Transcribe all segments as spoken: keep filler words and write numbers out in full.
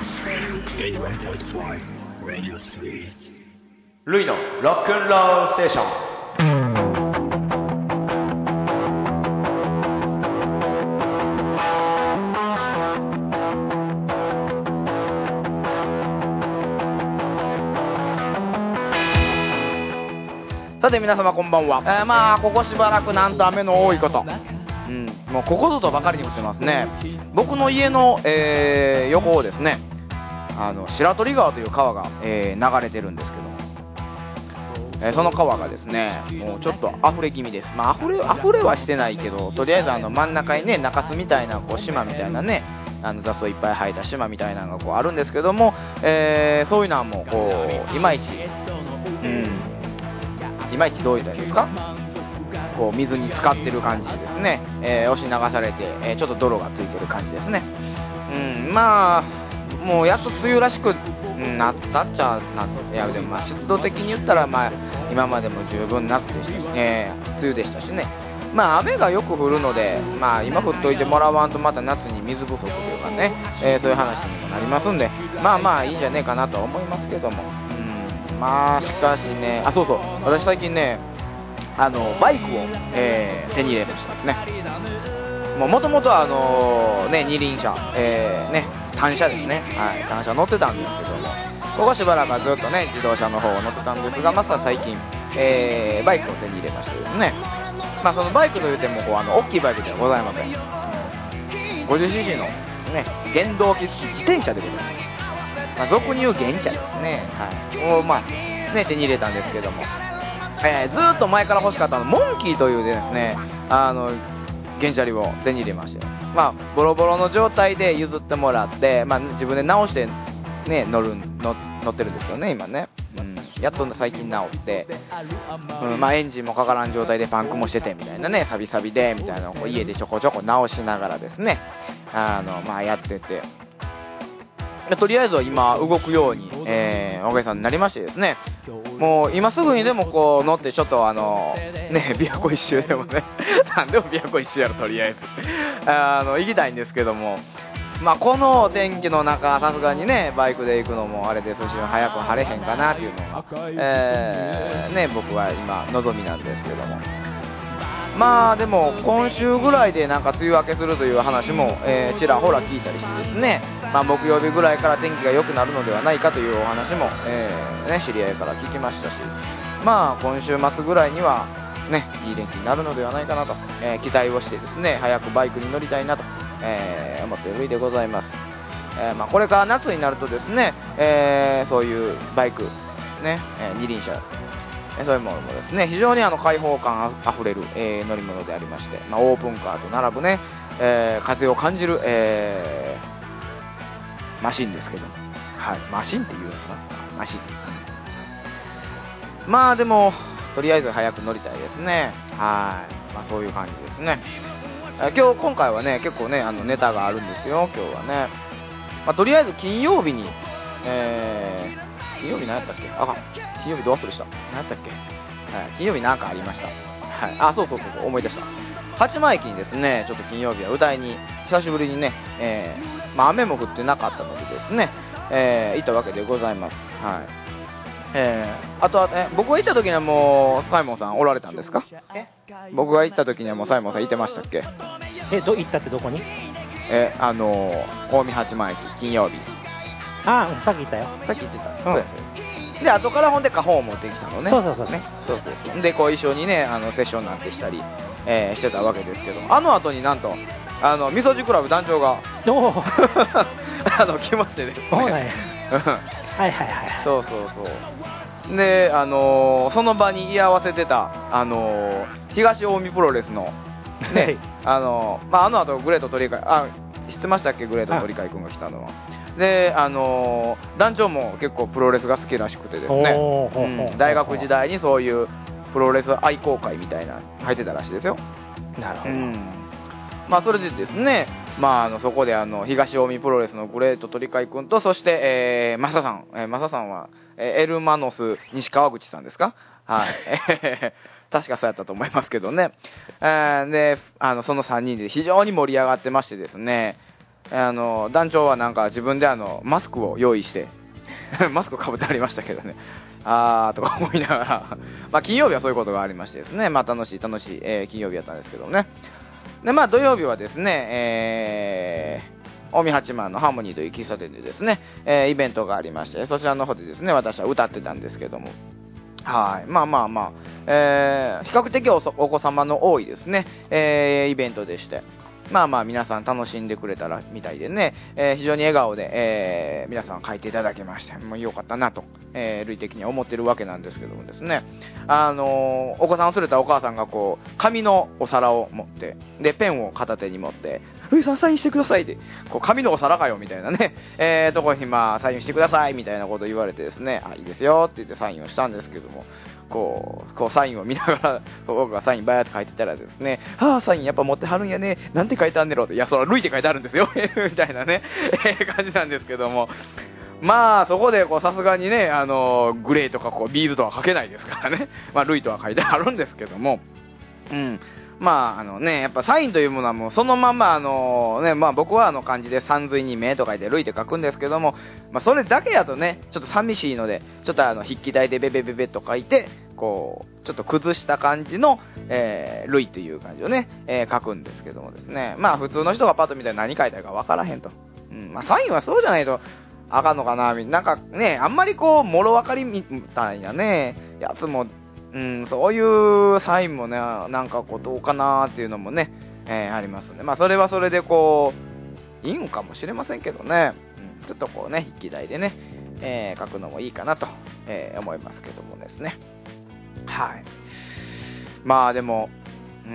ルイのロックンロールステーション。さて皆様こんばんは。えー、まあここしばらくなんと雨の多いこと、うん、もうここぞとばかりに降ってますね。僕の家の、えー、横をですね、あの白鳥川という川が、えー、流れてるんですけども、えー、その川がですねもうちょっと溢れ気味です。まあ溢れ溢れはしてないけど、とりあえずあの真ん中にね中州みたいなこう島みたいなね、あの雑草いっぱい生えた島みたいなのがこうあるんですけども、えー、そういうのはもうこういまいち、うんいまいちどう言ったらいいですか、こう水に浸かってる感じですね、えー、押し流されて、えー、ちょっと泥がついてる感じですね。うん、まあもうやっと梅雨らしくなったっちゃなって、いやでもまあ湿度的に言ったらまあ今までも十分夏でしたし、えー、梅雨でしたしね。まあ雨がよく降るので、まあ今降っといてもらわんとまた夏に水不足というかね、えー、そういう話にもなりますんで、まあまあいいんじゃねえかなとは思いますけども。まあしかしね、あそうそう、私最近ねあのバイクを、えー、手に入れましたですね。もともとはあのね二輪車、えー、ね単車ですね、はい、単車乗ってたんですけども、ここしばらくはずっとね自動車の方を乗ってたんですが、まさか最近、えー、バイクを手に入れましてですね、まあそのバイクといってもこうあの大きいバイクではございません。 ごじゅっシーシー のね原動機付き自転車でございます。まあ、俗に言う原車ですね、はい、を、まあね、手に入れたんですけども、えー、ずっと前から欲しかったのモンキーというですねあの原チャリを手に入れまして、まあ、ボロボロの状態で譲ってもらって、まあ、自分で直して、ね、乗る乗乗ってるんですよね今ね、うん、やっと最近直って、うんまあ、エンジンもかからん状態でパンクもしててみたいなね、サビサビでみたいなのをこう家でちょこちょこ直しながらですね、あの、まあ、やってて、とりあえずは今動くように、えー、おかげさんになりましてですね、もう今すぐにでもこう乗ってちょっとあのね琵琶湖一周でもねなんでも琵琶湖一周やろとりあえずあの行きたいんですけども、まあこの天気の中さすがにねバイクで行くのもあれですし、早く晴れへんかなっていうのが、えー、ね僕は今望みなんですけども、まあでも今週ぐらいでなんか梅雨明けするという話も、えー、ちらほら聞いたりしてですね、まあ、木曜日ぐらいから天気が良くなるのではないかというお話も、えーね、知り合いから聞きましたし、まあ今週末ぐらいにはねいい天気になるのではないかなと、えー、期待をしてですね早くバイクに乗りたいなと、えー、思っている上でございます。えーまあ、これから夏になるとですね、えー、そういうバイクね、えー、二輪車そういうものもですね非常にあの開放感あふれる、えー、乗り物でありまして、まあ、オープンカーと並ぶね、えー、風を感じる、えー、マシンですけども、はい、マシンっていうのかな、マシン、まあでもとりあえず早く乗りたいですね。はい、まあ、そういう感じですね。今日今回はね結構ねあのネタがあるんですよ今日はね、まあ、とりあえず金曜日に、えー、金曜日何やったっけ、あ金曜日どう忘れした何やったっけ、はい、金曜日なんかありました、はい、あそうそうそうそう思い出した、八幡駅にですねちょっと金曜日は歌いに久しぶりにね、えーまあ、雨も降ってなかったのでですね、えー、行ったわけでございます。はい、えー、あとは、ね、僕が行った時にはもうサイモンさんおられたんですか？え僕が行った時にはもうサイモンさんいてましたっけ？ えど行ったってどこに？ えあのー、近江八幡駅金曜日。 ああ、さっき言ったよ。 さっき言ってた、うん、そうですで後からほんで花本を持ってきたのね。 そうそうそうねそうそうそうでこう一緒にねあのセッションになってしたり、えー、してたわけですけど、あの後になんとあのみそじクラブ団長があの来ましてですね。 そうなんやはいはいはい。 そうそうそうで、あのー、その場に居合わせてた、あのー、東近江プロレスのねあのーまあ、あの後グレート鳥海あ知ってましたっけ、グレート鳥海君が来たのは。で、あのー、団長も結構プロレスが好きらしくてですね、うん、大学時代にそういうプロレス愛好会みたいな入ってたらしいですよ。 なるほど、 うんまあ、それでですね、まあ、あのそこであの東近江プロレスのグレート鳥海君とそして、えー、マサさん、えー、マサさんは、えー、エルマノス西川口さんですか、はい確かそうやったと思いますけどね、えー、であのそのさんにんで非常に盛り上がってましてですね、 あの団長はなんか自分であのマスクを用意してマスクかぶってありましたけどね、あーとか思いながらまあ金曜日はそういうことがありましてですね、まあ楽しい楽しい、えー、金曜日やったんですけどね。でまあ土曜日はですね、えー、近江八幡のハーモニーという喫茶店でですね、えー、イベントがありまして、そちらの方でですね私は歌ってたんですけども、はい、まあまあまあ、えー、比較的 お, お子様の多いですね、えー、イベントでして、まあまあ皆さん楽しんでくれたらみたいでね、えー、非常に笑顔で、えー、皆さん書いていただけまして、もうよかったなと、えー、類的には思ってるわけなんですけどもですね、あのー、お子さんを連れたお母さんがこう紙のお皿を持ってでペンを片手に持って、ルイさんサインしてくださいってこう紙のお皿かよみたいなね、えー、ところにまあサインしてくださいみたいなことを言われてですね、あいいですよって言ってサインをしたんですけども、こう、こうサインを見ながら僕がサインバーって書いてたらですね、ああサインやっぱ持ってはるんやね、なんて書いてあるんだろうって、いやそれはルイって書いてあるんですよみたいなね、えー、感じなんですけども、まあそこでこうさすがにね、あのグレーとかこうビーズとは書けないですからね、まあルイとは書いてあるんですけども、うん。まああのね、やっぱサインというものはもうそのままあのね、まあ僕はあの漢字で山水に目と書いてルイって書くんですけども、まあそれだけやとね、ちょっと寂しいので、ちょっとあの筆記体でベベベベと書いて、こう、ちょっと崩した感じの、えー、ルイという感じをね、えー、書くんですけどもですね、まあ普通の人がパッと見たら何書いてあるかわからへんと。うん、まあサインはそうじゃないと、あかんのかな、なんかね、あんまりこう、もろわかりみたいなね、やつも、うん、そういうサインもね、なんかこうどうかなっていうのもね、えー、ありますね。まあそれはそれでこういいんかもしれませんけどね、うん、ちょっとこうね筆記台でね、えー、書くのもいいかなと、えー、思いますけどもですね。はい。まあでも、うん、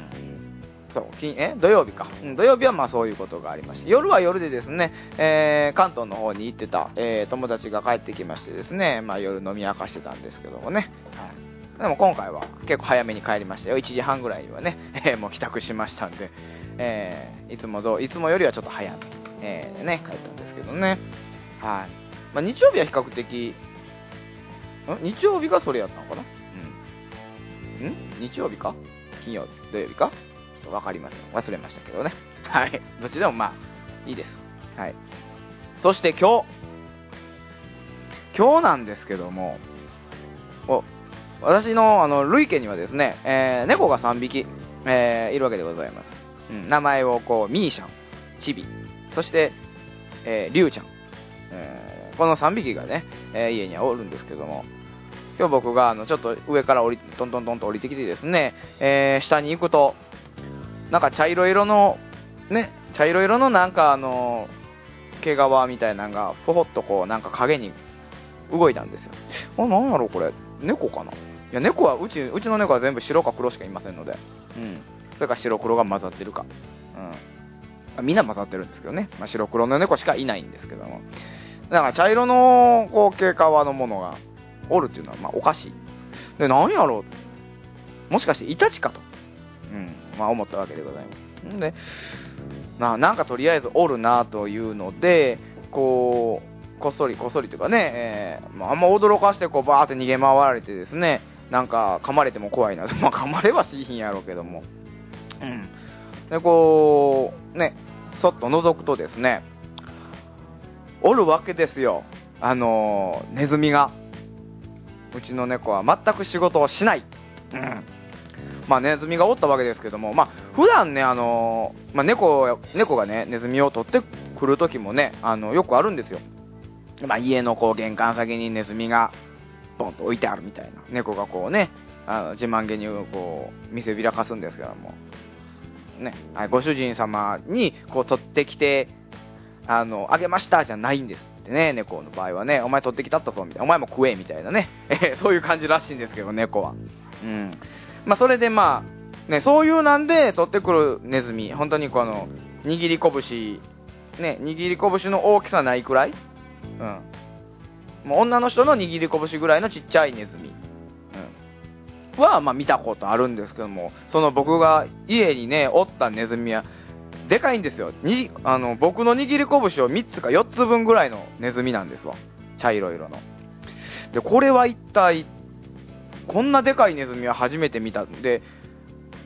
そう金え土曜日か、うん、土曜日はまあそういうことがありまして、夜は夜でですね、えー、関東の方に行ってた、えー、友達が帰ってきましてですね、まあ夜飲み明かしてたんですけどもね。はい。でも今回は結構早めに帰りましたよ。いちじはんぐらいにはね、えー、もう帰宅しましたんで、えー、いつもどういつもよりはちょっと早め、えー、ね帰ったんですけどね。はい。まあ、日曜日は比較的、ん日曜日がそれやったのかな。うん。ん日曜日か金曜日土曜日かちょっとわかりません。忘れましたけどね。はい。どっちでもまあいいです。はい。そして今日今日なんですけども、お私のあの類家にはですね、えー、猫がさんびき、えー、いるわけでございます。うん、名前をこうミーシャン、チビ、そして、えー、リュウちゃん、えー、このさんびきがね、えー、家にはおるんですけども、今日僕があのちょっと上から降りトントントンと降りてきてですね、えー、下に行くとなんか茶色色のね、茶色色のなんかあの毛皮みたいなのがふほっとこうなんか影に動いたんですよ。あ、なんだろうこれ、猫かな。いや猫はうちうちの猫は全部白か黒しかいませんので、うん、それから白黒が混ざってるか、うん、みんな混ざってるんですけどね、まあ、白黒の猫しかいないんですけども、だから茶色のこう毛皮のものがおるっていうのはまあおかしい。で、なんやろう、もしかしてイタチかと、うん、まあ思ったわけでございます。んで、な、なんかとりあえずおるなというので、こうこっそりこっそりというかね、えーまあ、あんま驚かしてこうバーって逃げ回られてですね、なんか噛まれても怖いな、まあ噛まれはしいひんやろうけども、うん、でこうね、そっと覗くとですね、おるわけですよ、あのー、ネズミが。うちの猫は全く仕事をしない、うん、まあネズミがおったわけですけども、まあ普段ね、あのーまあ、猫猫がねネズミを取ってくる時もね、あのよくあるんですよ。まあ、家のこう玄関先にネズミがポンと置いてあるみたいな、猫がこうね、あの自慢げにこう見せびらかすんですけどもね、ご主人様にこう取ってきてあのあげましたじゃないんですってね、猫の場合はね、お前取ってきたったぞみたいな、お前も食えみたいなね、えー、そういう感じらしいんですけど、猫は、うん、まあそれでまあね、そういうなんで取ってくるネズミ、本当にこの握り拳ね、握り拳の大きさないくらい、うん、もう女の人の握り拳ぐらいのちっちゃいネズミ、うん、はまあ見たことあるんですけども、その僕が家にねおったネズミはでかいんですよ。にあの僕の握り拳をみっつかよっつぶんぐらいのネズミなんですわ、茶色色の。でこれは一体こんなでかいネズミは初めて見たんで、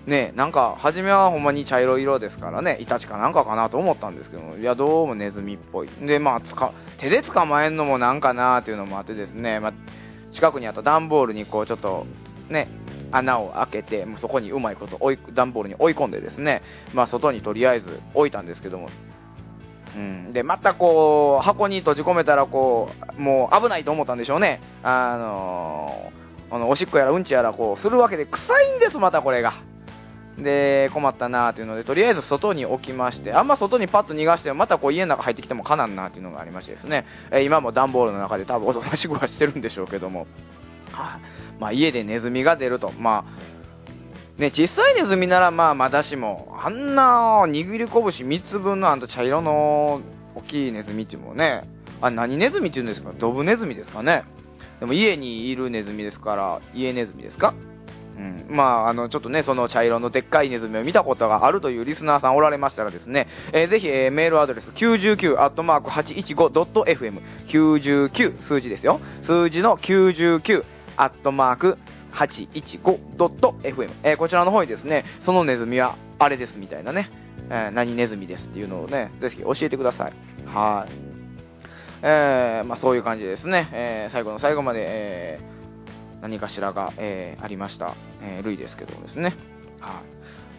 ね、なんか初めはほんまに茶色色ですからね、イタチかなんかかなと思ったんですけども、いやどうもネズミっぽい。でまあつか手で捕まえるのもなんかなっていうのもあってですね、まあ、近くにあった段ボールにこうちょっとね穴を開けて、もうそこにうまいこと追い段ボールに追い込んでですね、まあ外にとりあえず置いたんですけども、うん、でまたこう箱に閉じ込めたらこうもう危ないと思ったんでしょうね。あのー、あのおしっこやらうんちやらこうするわけで臭いんです、またこれが。で困ったなーっていうのでとりあえず外に置きまして、あんま外にパッと逃がしてもまたこう家の中入ってきてもかなんなっていうのがありましてですね、えー、今も段ボールの中で多分おとなしくはしてるんでしょうけども、はあ、まあ家でネズミが出ると、まあね、小さいネズミならまあまだしも、あんな握り拳みっつぶんのあんた茶色の大きいネズミっていうのもね、あ、何ネズミって言うんですか、ドブネズミですかね。でも家にいるネズミですから家ネズミですか。うん、まあ、あの、ちょっとね、その茶色のでっかいネズミを見たことがあるというリスナーさんおられましたらですね、えー、ぜひ、えー、メールアドレス きゅうじゅうきゅうアットマークはちいちごドットエフエム きゅうじゅうきゅう数字ですよ。数字のきゅうじゅうきゅうアットマークはちいちごドットエフエム、えー、こちらの方にですね、そのネズミはあれですみたいなね、えー、何ネズミですっていうのをね、ぜひ教えてください。はい。えー、まあそういう感じですね。えー、最後の最後まで、えー何かしらが、えー、ありました、えー、類ですけどもですね、はい。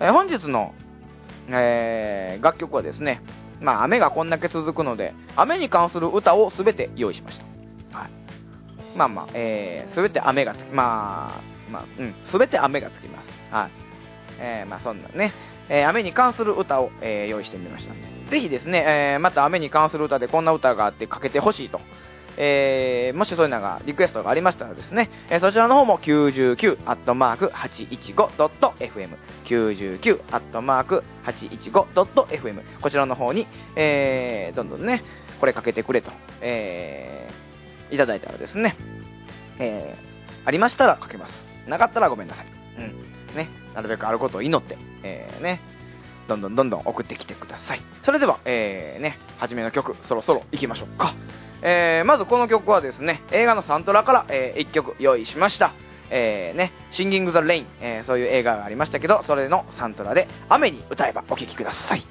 えー、本日の、えー、楽曲はですね、まあ雨がこんだけ続くので雨に関する歌をすべて用意しました。はい。まあまあ、えー、すべて雨がつきまあまあうんすべて雨がつきます。はい。えー、まあそんなね、えー、雨に関する歌を、えー、用意してみましたので、ぜひですね、えー、また雨に関する歌でこんな歌があってかけてほしいと。えー、もしそういうのがリクエストがありましたらですね、えー、そちらの方もきゅうじゅうきゅうアットマークはちいちごドットエフエム きゅうじゅうきゅうアットマークはちいちごドットエフエム こちらの方に、えー、どんどんねこれかけてくれと、えー、いただいたらですね、えー、ありましたらかけます。なかったらごめんなさい。うんね、なるべくあることを祈って、えー、ねどんどんどんどん送ってきてください。それでは、えー、ね初めの曲そろそろ行きましょうか。えー、まずこの曲はですね、映画のサントラから、えー、いっきょく用意しました。えー、ね、シンギング・ザ・レイン、えー、そういう映画がありましたけど、それのサントラで雨に歌えばお聴きください。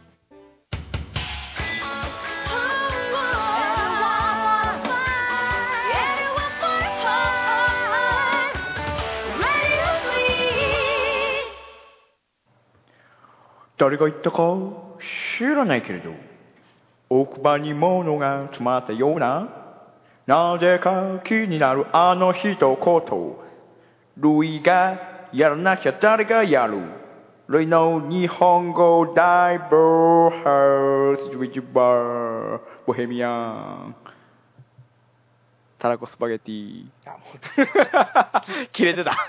誰が言ったか知らないけれど、奥歯に物が詰まったような、なぜか気になるあの一言、ルイがやらなきゃ誰がやる、ルイの日本語大暴発ジュビジュバーボヘミアンたらこスパゲティ切れてた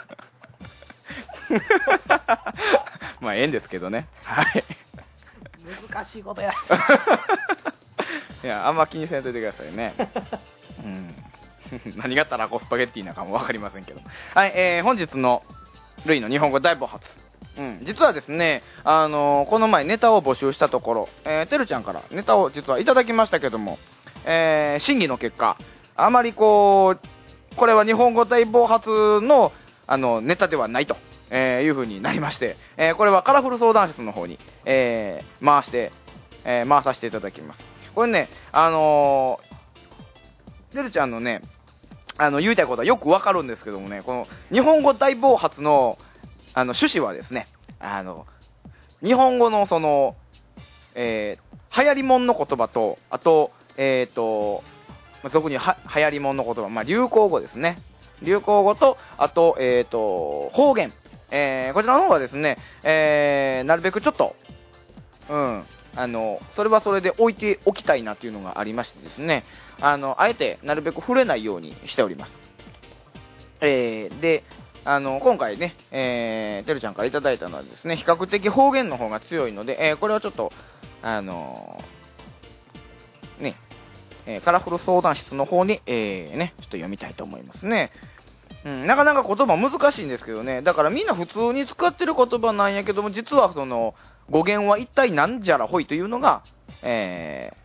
まあええんですけどね。はい難しいことやいやあんま気にせんといてくださいね、うん、何がたらこスパゲッティなんかも分かりませんけど、はい、えー、本日のルイの日本語大暴発、うん、実はですね、あのー、この前ネタを募集したところ、えー、てるちゃんからネタを実はいただきましたけども、えー、審議の結果あまりこうこれは日本語大暴発のあのネタではないと、えー、いう風になりまして、えー、これはカラフル相談室の方に、えー、回して、えー、回させていただきます。これね、あのー、てるちゃんのね、あの言いたいことはよくわかるんですけどもね、この日本語大暴発のあの趣旨はですね、あの日本語のその、えー、流行りもんの言葉と、あと、えっ、ー、と、俗には流行りもんの言葉、まあ流行語ですね。流行語と、あと、えっ、ー、と、方言。えー、こちらの方はですね、えー、なるべくちょっと、うん、あの、それはそれで置いておきたいなっていうのがありましてですね、あの、あえてなるべく触れないようにしております。えー、で、あの、今回ね、えー、てるちゃんからいただいたのはですね、比較的方言の方が強いので、えー、これはちょっと、あのー、ね、えー、カラフル相談室の方に、えー、ね、ちょっと読みたいと思いますね。うん、なかなか言葉難しいんですけどね、だからみんな普通に使ってる言葉なんやけども、実はその語源は一体なんじゃらほいというのが、えー、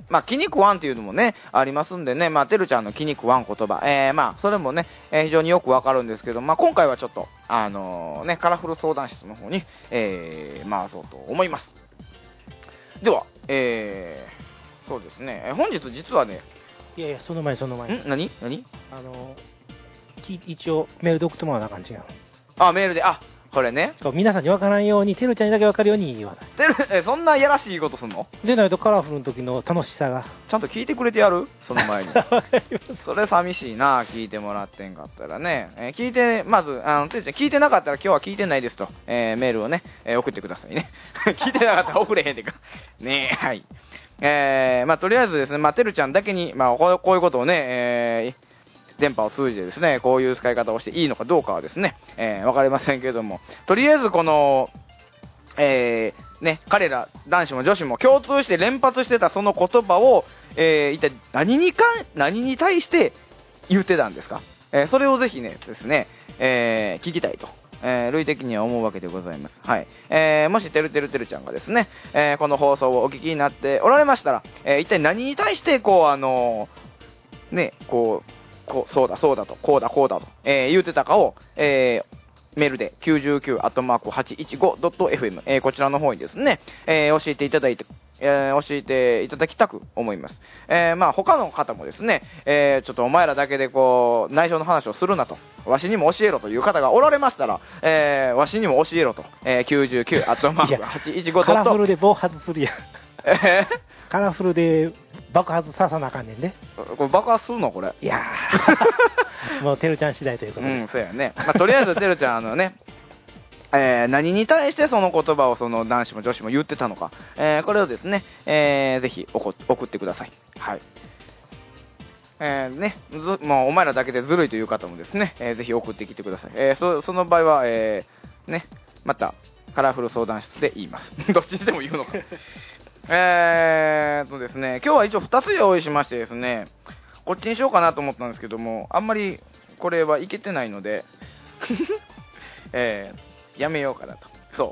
まあ、気に食わんっていうのもね、ありますんでね、まあ、てるちゃんの気に食わん言葉、えー、まあ、それもね、えー、非常によくわかるんですけど、まあ、今回はちょっと、あのー、ね、カラフル相談室の方に、えー、回そうと思います。では、えー、そうですね、本日実はね、 いやいや、その前その前。 ん何何あの、き一応、メールで送ってもらわなあかん違う。 あ、メールで、あ、これね。 皆さんに分からんように、てるちゃんにだけ分かるように言わない。 てる、え、そんないやらしいことすんの？ でないとカラフルの時の楽しさが。 ちゃんと聞いてくれてやる？その前に。それ寂しいな、聞いてもらってんかったらね。えー、聞いて、まず、あの、てるちゃん聞いてなかったら今日は聞いてないですと、えー、メールをね、えー、送ってくださいね。聞いてなかったら送れへんてか。ねえ、はい。えー、まあ、とりあえずですね、まあ、てるちゃんだけに、まあ、こう、こういうことをね、えー、電波を通じてですね、こういう使い方をしていいのかどうかはですね、えー、わかりませんけれども、とりあえずこの、えー、ね、彼ら男子も女子も共通して連発してたその言葉を、えー、一体何にか、何に対して言ってたんですか？えー、それをぜひね、ですね、えー、聞きたいと。えー、類的には思うわけでございます。はい。えー、もし、てるてるてるちゃんがですね、えー、この放送をお聞きになっておられましたら、えー、一体何に対して、こう、あのー、ね、こう、こうそうだそうだと、こうだこうだと、えー、言うてたかを、えー、メールで きゅうじゅうきゅう アットマーク はちいちご ドット エフエム、えー、こちらの方にですね、えー、教えていただいて、えー、教えていただきたく思います。えー、まあ他の方もですね、えー、ちょっとお前らだけでこう、内緒の話をするなと、わしにも教えろという方がおられましたら、えー、わしにも教えろと、えー、きゅうじゅうきゅう アットマーク はちいちご ドットカラフルで暴発するやん。 えーカラフルで爆発ささなあかんねんね。 これ爆発するのこれ。 いやー、もうてるちゃん次第ということで。 うん、そうやね。まあ、とりあえずてるちゃん、あのね、えー、何に対してその言葉をその男子も女子も言ってたのか、えー、これをですね、えー、ぜひ送ってください。はい。えー、ね、ずもうお前らだけでずるいという方もですね、えー、ぜひ送ってきてください。えー、そ, その場合は、えー、ね、またカラフル相談室で言います。どっちにでも言うのか。えーとですね、今日は一応ふたつ用意しましてですね、こっちにしようかなと思ったんですけども、あんまりこれはいけてないので、えー、やめようかなと。そう。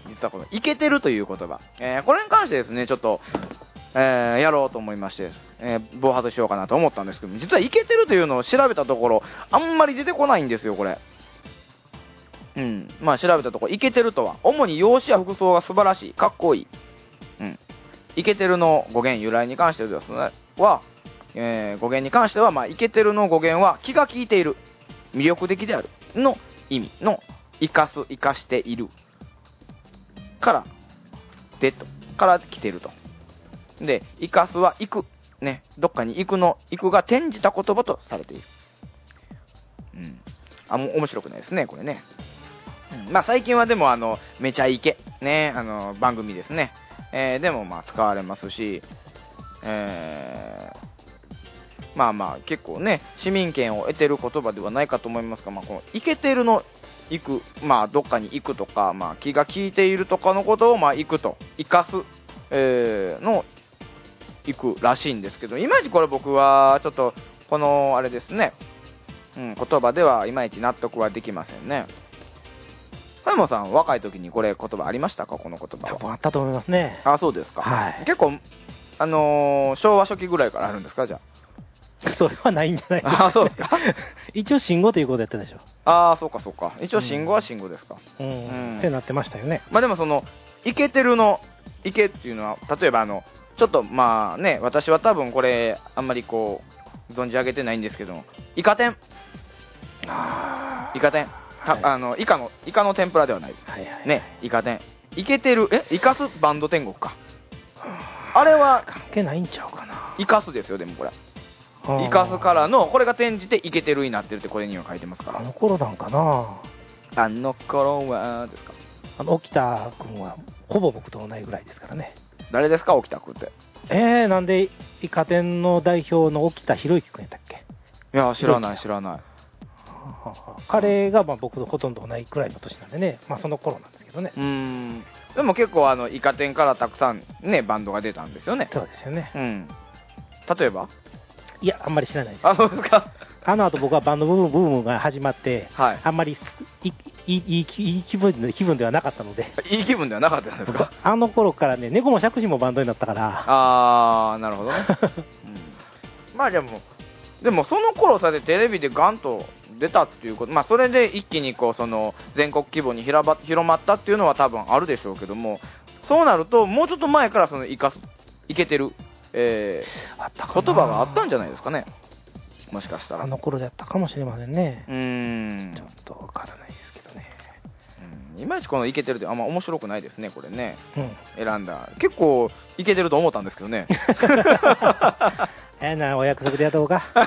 実はこの、いけてるという言葉。えー、これに関してですね、ちょっと、えー、やろうと思いまして、えー、暴発しようかなと思ったんですけども、実はいけてるというのを調べたところ、あんまり出てこないんですよ、これ。うん。まあ調べたところ、いけてるとは、主に容姿や服装が素晴らしい、かっこいい。うん。イケてるの語源由来に関してですね、は、えー、語源に関しては、まあ、イケてるの語源は気が利いている、魅力的であるの意味の生かす、生かしているからでとから来ていると。で、生かすは行くね、どっかに行くの行くが転じた言葉とされている。うん。あ、もう面白くないですね、これね。うん、まあ最近はでもあのめちゃイケね、あの番組ですね。えー、でもまあ使われますし、えー、まあまあ結構ね市民権を得てる言葉ではないかと思いますが、まあ、このイケてるの行く、まあどっかに行くとか、まあ気が利いているとかのことをまあ行くと生かす、えー、の行くらしいんですけど、いまいちこれ僕はちょっとこのあれですね、うん、言葉ではいまいち納得はできませんね。小山さん、若い時にこれ言葉ありましたか、この言葉は。 多分あったと思いますね。 あ、そうですか。 はい。 結構、あのー、昭和初期ぐらいからあるんですか、じゃあ。それはないんじゃないですか。あ、そうですか。 一応信号ということやったでしょ。 ああ、そうかそうか。一応信号は信号ですか。 うん。うん、ってなってましたよね。 まあでもその、イケてるの、イケっていうのは、例えばあの、ちょっとまあね、私は多分これ、あんまりこう、存じ上げてないんですけども、イカ天。ああ。イカ天。はい、あのイカのイカの天ぷらではないです、はいはいはい、ね、イカ天イケてるえイカスバンド天国か、あれは関係ないんちゃうかな。 イカスですよ。でもこれイカスからのこれが転じてイケてるになってるってこれには書いてますから。 あの頃なんかな。 あの頃はですか。 あの沖田君はほぼ僕と同じぐらいですからね。 誰ですか沖田君って。 えー、なんでイカ天の代表の沖田博之君やったっけ。 いや知らない知らない。 彼がまあ僕とほとんど同じくらいの年なんでね、まあその頃なんですけどね。 うーん。でも結構あのイカ天からたくさんねバンドが出たんですよね。 そうですよね。 うん。例えば？ いやあんまり知らないです。 あ、そうですか。 あの後僕はバンドブームブームが始まって、 はい、 あんまりいいいい気いい気分で気分ではなかったので、 いい気分ではなかったんですか？ あの頃からね、猫も杓子もバンドになったから、 あー、なるほどね。うん、まあでも、でもその頃さでテレビでガンと出たっていうこと、まあそれで一気にこうその全国規模に広ば広まったっていうのは多分あるでしょうけども、そうなるともうちょっと前からそのいかすいけてる、えー、 あったかな言葉があったんじゃないですかね。もしかしたら。 あの頃だったかもしれませんね。 うーん。 ちょっとわからないですけどね。 うん、いまいちこのイケてるってあんま面白くないですね、これね。 うん。 選んだ。結構イケてると思ったんですけどね。 えな、お約束でやっとこうか。 はい、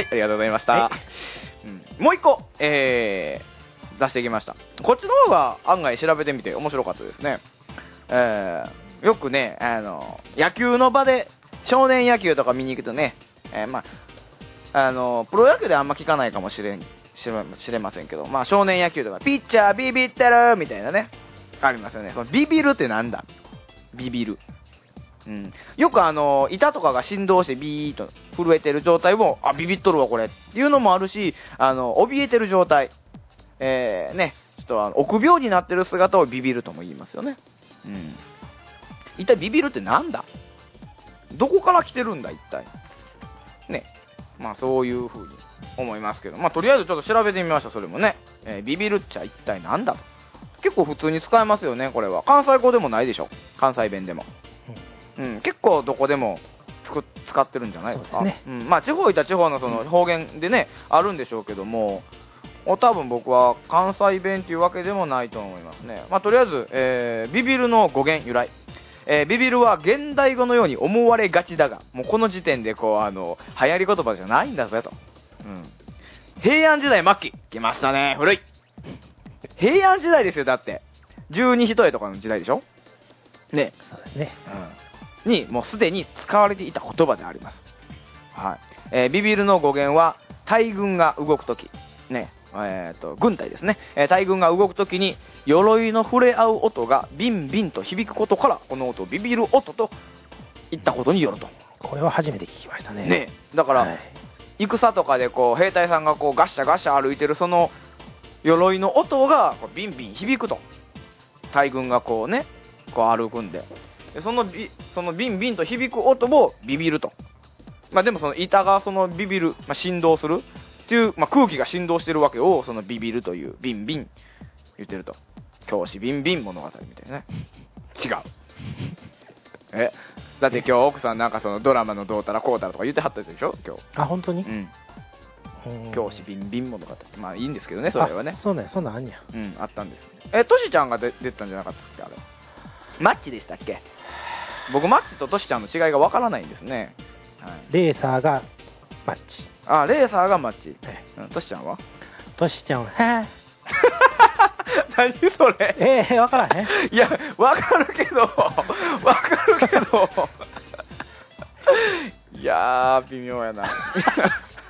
ありがとうございました。 はうん、もう一個、えー、出してきました。こっちの方が案外調べてみて面白かったですね。えー、よくね、あの、野球の場で少年野球とか見に行くとね、えー、まあ、あの、プロ野球ではあんま聞かないかもしれん、しれ知れませんけど、まあ少年野球とか、ピッチャービビってるみたいなね、ありますよね。そのビビるってなんだ？ビビる。うん、よくあの板とかが振動してビーッと震えてる状態も、あ、ビビっとるわこれっていうのもあるし、あの怯えてる状態、えー、ね、ちょっとあの臆病になってる姿をビビるとも言いますよね。うん、一体ビビるってなんだ？どこから来てるんだ一体ね。まあそういう風に思いますけど、まあとりあえずちょっと調べてみました。それもね、えー、ビビるっちゃ一体なんだと。結構普通に使えますよね。これは関西語でもないでしょ、関西弁でも。うん、結構どこでもつく使ってるんじゃないですか。 そうですね。 うん、まあ地方いた地方のその方言でね、うん、あるんでしょうけども、多分僕は関西弁っていうわけでもないと思いますね。まあとりあえず、えー、ビビるの語源由来、えー、ビビるは現代語のように思われがちだが、もうこの時点でこうあの流行り言葉じゃないんだぜと。うん、平安時代末期来ましたね。古い。平安時代ですよ。だって十二人とかの時代でしょね。 そうですね。 うん、にもうすでに使われていた言葉であります。はい。えー、ビビるの語源は大軍が動くときね、えー、と軍隊ですね、えー、大軍が動くときに鎧の触れ合う音がビンビンと響くことから、この音をビビる音と言ったことによると。 これは初めて聞きましたね。 ね、だから、はい、戦とかでこう兵隊さんがこうガッシャガッシャ歩いてるその鎧の音がこうビンビン響くと、大軍がこうねこう歩くんで、でそのビそのビンビンと響く音をビビると。まあでもその板がそのビビる、まあ、振動するっていう、まあ、空気が振動してるわけをそのビビるというビンビン言ってると。教師ビンビン物語みたいなね。違う。え、だって今日奥さんなんかそのドラマのどうたらこうたらとか言ってはったでしょ今日。 あ、本当に？ うん。教師ビンビン物語。まあいいんですけどね、それはね。 そうね、そんなんあんにゃ。 うん、あったんです。え、トシちゃんが出てたんじゃなかったっけあれ。マッチでしたっけ？僕マッチとトシちゃんの違いがわからないんですね。はい、 レーサーがマッチ。 あ、レーサーがマッチ。うん、トシちゃんは？トシちゃんは、はぁ。 何それ？ えー、わからへん？ いや、わかるけど、わかるけど。いやー、微妙やな。